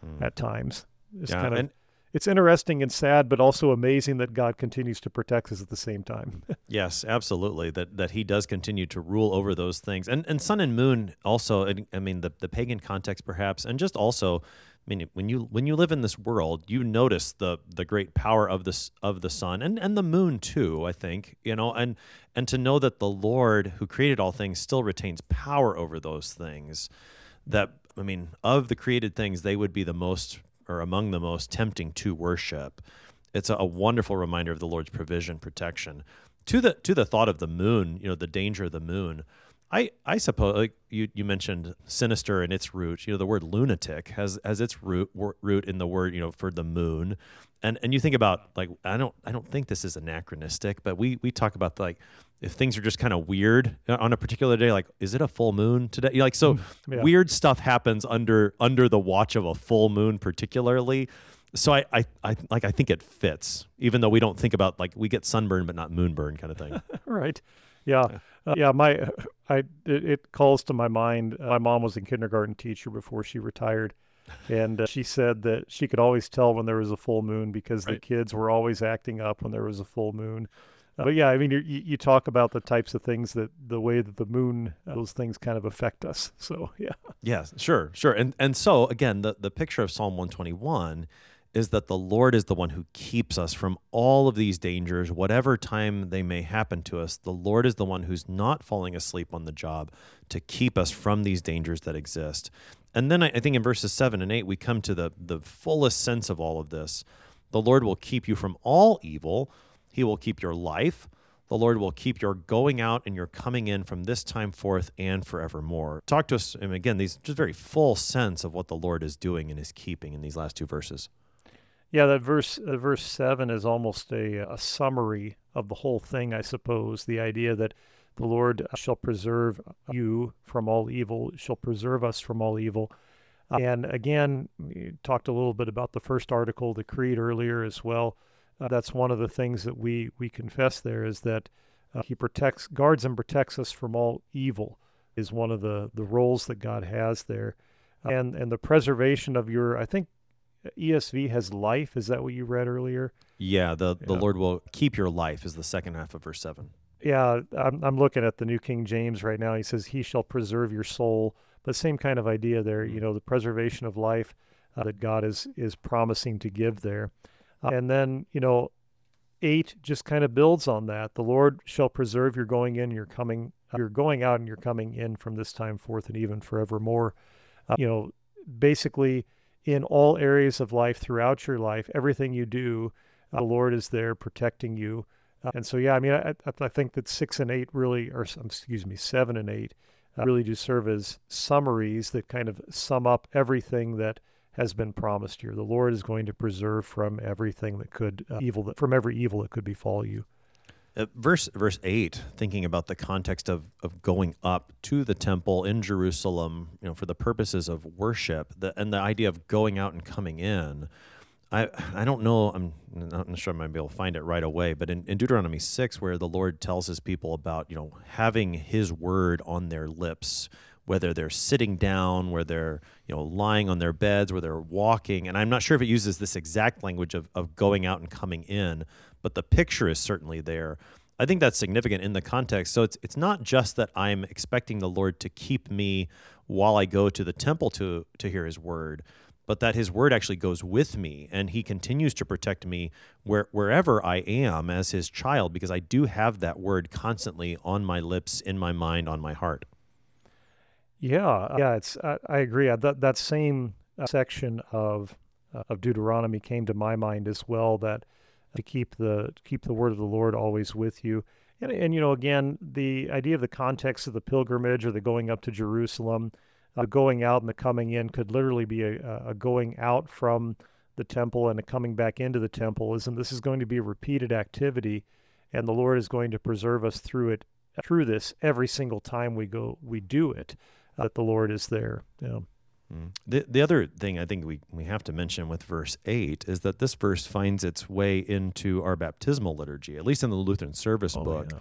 mm. at times. It's yeah, kind of and, it's interesting and sad, but also amazing that God continues to protect us at the same time. Yes, absolutely. That that he does continue to rule over those things. And and sun and moon also, I mean, the, the pagan context perhaps, and just also, I mean, when you when you live in this world, you notice the the great power of this of the sun and, and the moon too, I think, you know, and and to know that the Lord who created all things still retains power over those things, that, I mean, of the created things, they would be the most or among the most tempting to worship. It's a, a wonderful reminder of the Lord's provision, protection. To the to the thought of the moon, you know, the danger of the moon, I, I suppose, like you, you mentioned sinister in its root. You know, the word lunatic has has its root root in the word, you know, for the moon, and and you think about, like, I don't I don't think this is anachronistic, but we we talk about, like, if things are just kind of weird on a particular day, like, is it a full moon today? You're like, so yeah. Weird stuff happens under under the watch of a full moon, particularly. So I, I, I like I think it fits, even though we don't think about, like, we get sunburn but not moonburn kind of thing. Right. Yeah. Uh, yeah. My, I, it, it calls to my mind. Uh, my mom was a kindergarten teacher before she retired, and uh, she said that she could always tell when there was a full moon because right. the kids were always acting up when there was a full moon. Uh, but yeah, I mean, you, you talk about the types of things that the way that the moon, uh, those things kind of affect us. So yeah. Yes, sure, sure. And and so again, the the picture of Psalm one twenty-one is that the Lord is the one who keeps us from all of these dangers, whatever time they may happen to us. The Lord is the one who's not falling asleep on the job to keep us from these dangers that exist. And then I, I think in verses seven and eight, we come to the, the fullest sense of all of this. The Lord will keep you from all evil. He will keep your life. The Lord will keep your going out and your coming in from this time forth and forevermore. Talk to us, and again, these just very full sense of what the Lord is doing and is keeping in these last two verses. Yeah, that verse, uh, verse seven is almost a, a summary of the whole thing, I suppose. The idea that the Lord shall preserve you from all evil, shall preserve us from all evil. Uh, and again, we talked a little bit about the first article, the Creed, earlier as well. Uh, that's one of the things that we, we confess there, is that uh, he protects, guards and protects us from all evil, is one of the, the roles that God has there. And and the preservation of your, I think, E S V has life. Is that what you read earlier? Yeah, the, the yeah. Lord will keep your life is the second half of verse seven. Yeah, I'm, I'm looking at the New King James right now. He says, he shall preserve your soul. But same kind of idea there, you know, the preservation of life uh, that God is is promising to give there. Uh, and then, you know, eight just kind of builds on that. The Lord shall preserve your going in, your coming, uh, your going out and your coming in from this time forth and even forevermore. Uh, you know, basically, in all areas of life, throughout your life, everything you do, uh, the Lord is there protecting you. Uh, and so, yeah, I mean, I, I think that six and eight really, or excuse me, seven and eight uh, really do serve as summaries that kind of sum up everything that has been promised here. The Lord is going to preserve from everything that could, uh, evil, that, from every evil that could befall you. Uh, verse verse eight, thinking about the context of, of going up to the temple in Jerusalem, you know, for the purposes of worship, the, and the idea of going out and coming in. I I don't know, I'm not sure I might be able to find it right away, but in, in Deuteronomy six, where the Lord tells his people about, you know, having his word on their lips, whether they're sitting down, where they're, you know, lying on their beds, where they're walking, and I'm not sure if it uses this exact language of, of going out and coming in, but the picture is certainly there. I think that's significant in the context. So it's it's not just that I'm expecting the Lord to keep me while I go to the temple to to hear his word, but that his word actually goes with me, and he continues to protect me where, wherever I am as his child, because I do have that word constantly on my lips, in my mind, on my heart. Yeah, yeah, it's I, I agree. That that same uh, section of uh, of Deuteronomy came to my mind as well, that to keep the keep the word of the Lord always with you. And, and you know, again, the idea of the context of the pilgrimage or the going up to Jerusalem, uh, going out and the coming in could literally be a, a going out from the temple and a coming back into the temple. Isn't this is going to be a repeated activity, and the Lord is going to preserve us through it, through this every single time we go, we do it, uh, that the Lord is there. Yeah. The the other thing I think we, we have to mention with verse eight is that this verse finds its way into our baptismal liturgy, at least in the Lutheran service oh, book. Yeah.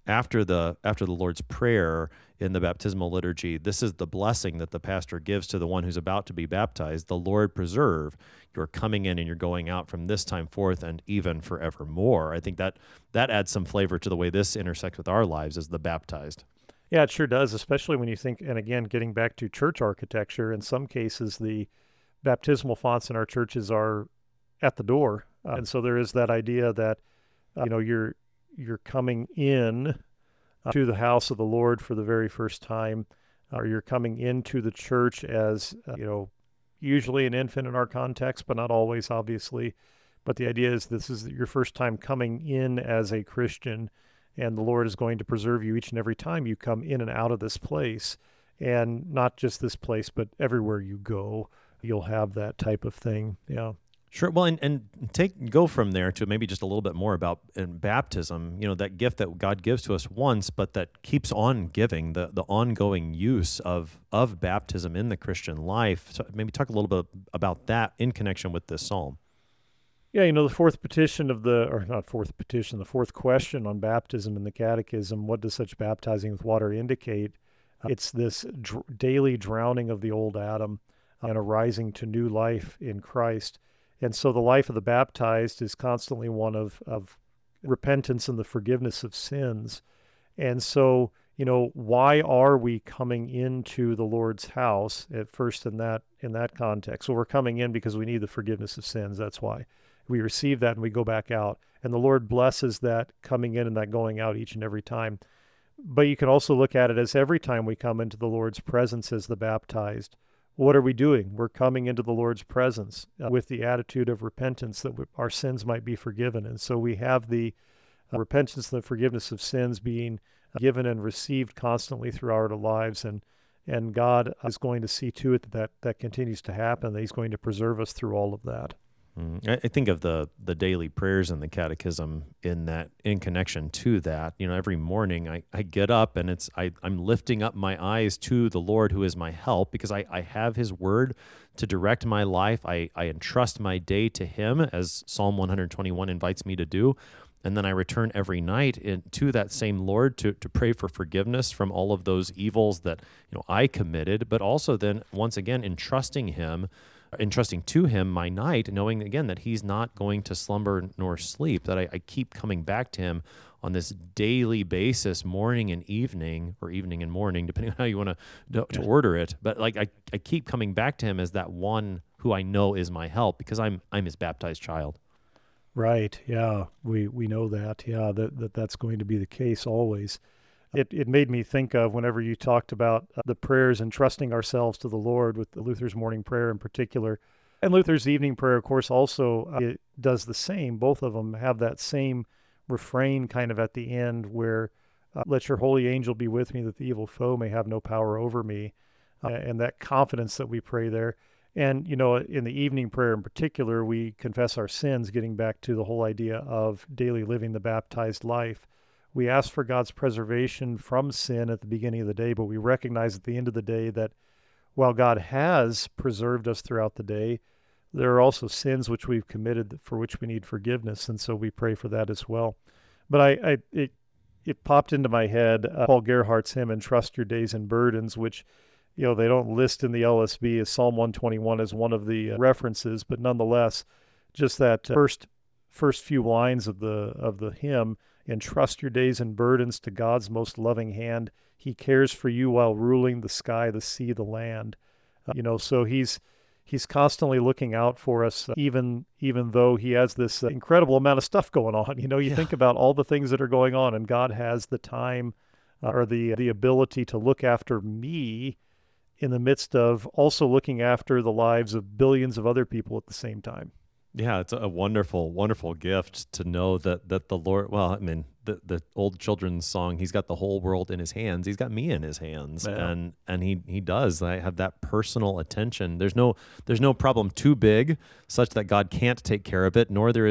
after the after the Lord's Prayer in the baptismal liturgy, this is the blessing that the pastor gives to the one who's about to be baptized. The Lord preserve your coming in and your going out from this time forth and even forevermore. I think that that adds some flavor to the way this intersects with our lives as the baptized. Yeah, it sure does, especially when you think, and again, getting back to church architecture, in some cases, the baptismal fonts in our churches are at the door. Uh, and so there is that idea that, uh, you know, you're you're coming in uh, to the house of the Lord for the very first time, or you're coming into the church as, uh, you know, usually an infant in our context, but not always, obviously. But the idea is this is your first time coming in as a Christian, and the Lord is going to preserve you each and every time you come in and out of this place. And not just this place, but everywhere you go, you'll have that type of thing. Yeah. Sure. Well, and, and take go from there to maybe just a little bit more about in baptism, you know, that gift that God gives to us once, but that keeps on giving, the the ongoing use of of baptism in the Christian life. So maybe talk a little bit about that in connection with this psalm. Yeah, you know, the fourth petition of the, or not fourth petition, the fourth question on baptism in the Catechism, what does such baptizing with water indicate? Uh, it's this dr- daily drowning of the old Adam uh, and arising to new life in Christ. And so the life of the baptized is constantly one of, of repentance and the forgiveness of sins. And so, you know, why are we coming into the Lord's house at first in that in that context? So we're coming in because we need the forgiveness of sins. That's why. We receive that and we go back out. And the Lord blesses that coming in and that going out each and every time. But you can also look at it as every time we come into the Lord's presence as the baptized, what are we doing? We're coming into the Lord's presence uh, with the attitude of repentance that we, our sins might be forgiven. And so we have the uh, repentance and the forgiveness of sins being uh, given and received constantly through our lives. And and God is going to see to it that, that that continues to happen, that He's going to preserve us through all of that. Mm, I think of the the daily prayers in the Catechism in that in connection to that. You know, every morning I, I get up and it's I, I'm lifting up my eyes to the Lord who is my help, because I, I have His word to direct my life. I, I entrust my day to Him, as Psalm one twenty-one invites me to do. And then I return every night in, to that same Lord to, to pray for forgiveness from all of those evils that, you know, I committed, but also then once again entrusting Him entrusting to Him my night, knowing again that He's not going to slumber nor sleep, that I, I keep coming back to Him on this daily basis, morning and evening, or evening and morning, depending on how you want to to order it. But like I, I keep coming back to Him as that one who I know is my help, because I'm I'm His baptized child. Right. Yeah. We we know that. Yeah. That, that that's going to be the case always. It it made me think of whenever you talked about uh, the prayers and trusting ourselves to the Lord, with the Luther's morning prayer in particular. And Luther's evening prayer, of course, also uh, it does the same. Both of them have that same refrain kind of at the end where, uh, let your holy angel be with me that the evil foe may have no power over me. Uh, and that confidence that we pray there. And, you know, in the evening prayer in particular, we confess our sins, getting back to the whole idea of daily living the baptized life. We ask for God's preservation from sin at the beginning of the day, but we recognize at the end of the day that while God has preserved us throughout the day, there are also sins which we've committed for which we need forgiveness, and so we pray for that as well. But I, I it, it popped into my head, uh, Paul Gerhardt's hymn, "Entrust Your Days and Burdens," which, you know, they don't list in the L S B as Psalm one twenty-one as one of the uh, references, but nonetheless, just that uh, first first few lines of the of the hymn. Entrust your days and burdens to God's most loving hand. He cares for you while ruling the sky, the sea, the land. Uh, you know, so he's he's constantly looking out for us, uh, even even though he has this uh, incredible amount of stuff going on. You know, you yeah. think about all the things that are going on, and God has the time uh, or the the ability to look after me in the midst of also looking after the lives of billions of other people at the same time. Yeah, it's a wonderful, wonderful gift to know that that the Lord, well, I mean, the, the old children's song, He's got the whole world in His hands. He's got me in His hands. Yeah. And and he he does. I have that personal attention. There's no there's no problem too big such that God can't take care of it, nor there is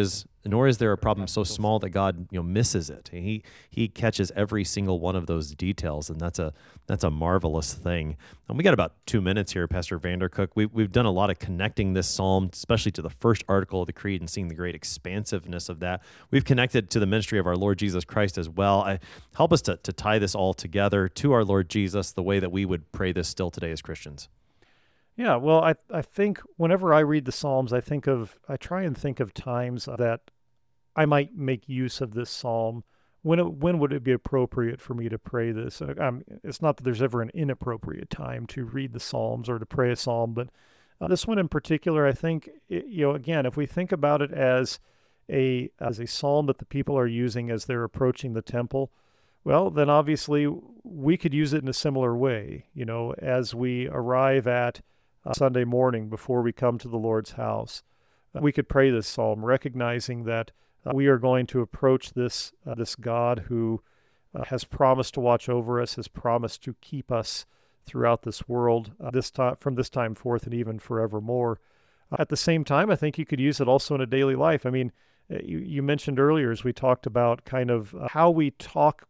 nor is there a problem so small that God, you know, misses it. He he catches every single one of those details, and that's a that's a marvelous thing. And we got about two minutes here, Pastor Vandercook. We we've done a lot of connecting this psalm, especially to the first article of the Creed, and seeing the great expansiveness of that. We've connected to the ministry of our Lord Jesus Christ as well. I, help us to to tie this all together to our Lord Jesus, the way that we would pray this still today as Christians. Yeah, well, I I think whenever I read the Psalms, I think of I try and think of times that I might make use of this psalm. When it, when would it be appropriate for me to pray this? Um, it's not that there's ever an inappropriate time to read the Psalms or to pray a psalm, but uh, this one in particular, I think, it, you know, again, if we think about it as a as a psalm that the people are using as they're approaching the temple, well, then obviously we could use it in a similar way. You know, as we arrive at uh, Sunday morning before we come to the Lord's house, uh, we could pray this psalm, recognizing that uh, we are going to approach this uh, this God who uh, has promised to watch over us, has promised to keep us throughout this world, uh, this time from this time forth and even forevermore. Uh, at the same time, I think you could use it also in a daily life. I mean, you, you mentioned earlier as we talked about kind of uh, how we talk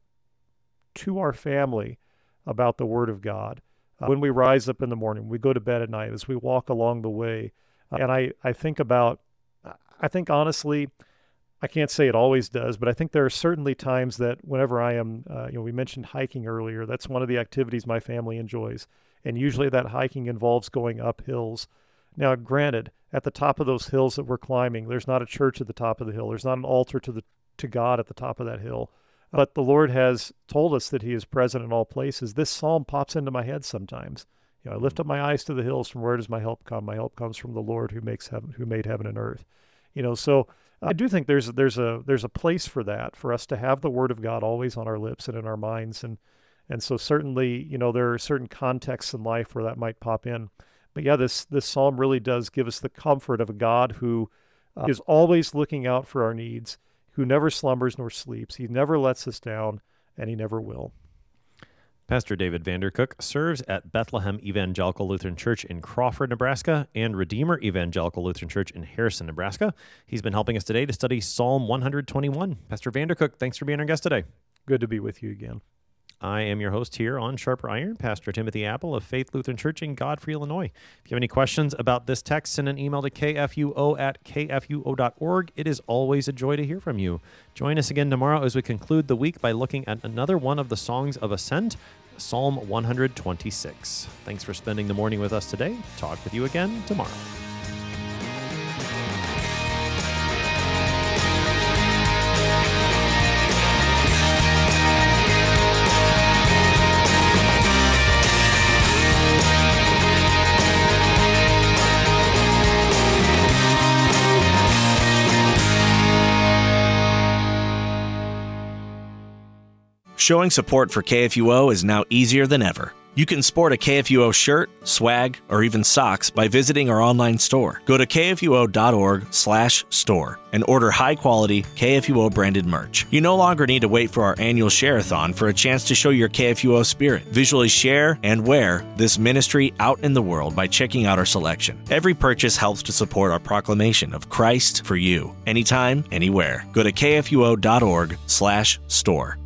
to our family about the Word of God. Uh, when we rise up in the morning, we go to bed at night, as we walk along the way. Uh, and I, I think about, I think honestly, I can't say it always does, but I think there are certainly times that whenever I am, uh, you know, we mentioned hiking earlier, that's one of the activities my family enjoys. And usually that hiking involves going up hills. Now, granted, at the top of those hills that we're climbing, there's not a church at the top of the hill. There's not an altar to the to God at the top of that hill. But the Lord has told us that he is present in all places. This psalm pops into my head sometimes. You know, I lift up my eyes to the hills. From where does my help come? My help comes from the Lord who makes heaven, who made heaven and earth. You know, so I do think there's there's a there's a place for that, for us to have the Word of God always on our lips and in our minds. And and so certainly, you know, there are certain contexts in life where that might pop in. But yeah, this this psalm really does give us the comfort of a God who uh, is always looking out for our needs, who never slumbers nor sleeps. He never lets us down, and he never will. Pastor David Vandercook serves at Bethlehem Evangelical Lutheran Church in Crawford, Nebraska, and Redeemer Evangelical Lutheran Church in Harrison, Nebraska. He's been helping us today to study Psalm one twenty-one. Pastor Vandercook, thanks for being our guest today. Good to be with you again. I am your host here on Sharper Iron, Pastor Timothy Apple of Faith Lutheran Church in Godfrey, Illinois. If you have any questions about this text, send an email to k f u o at k f u o dot org. It is always a joy to hear from you. Join us again tomorrow as we conclude the week by looking at another one of the Songs of Ascent, Psalm one twenty-six. Thanks for spending the morning with us today. Talk with you again tomorrow. Showing support for K F U O is now easier than ever. You can sport a K F U O shirt, swag, or even socks by visiting our online store. Go to k f u o dot org slash store and order high-quality K F U O branded merch. You no longer need to wait for our annual share-a-thon for a chance to show your K F U O spirit. Visually share and wear this ministry out in the world by checking out our selection. Every purchase helps to support our proclamation of Christ for you, anytime, anywhere. Go to k f u o dot org slash store.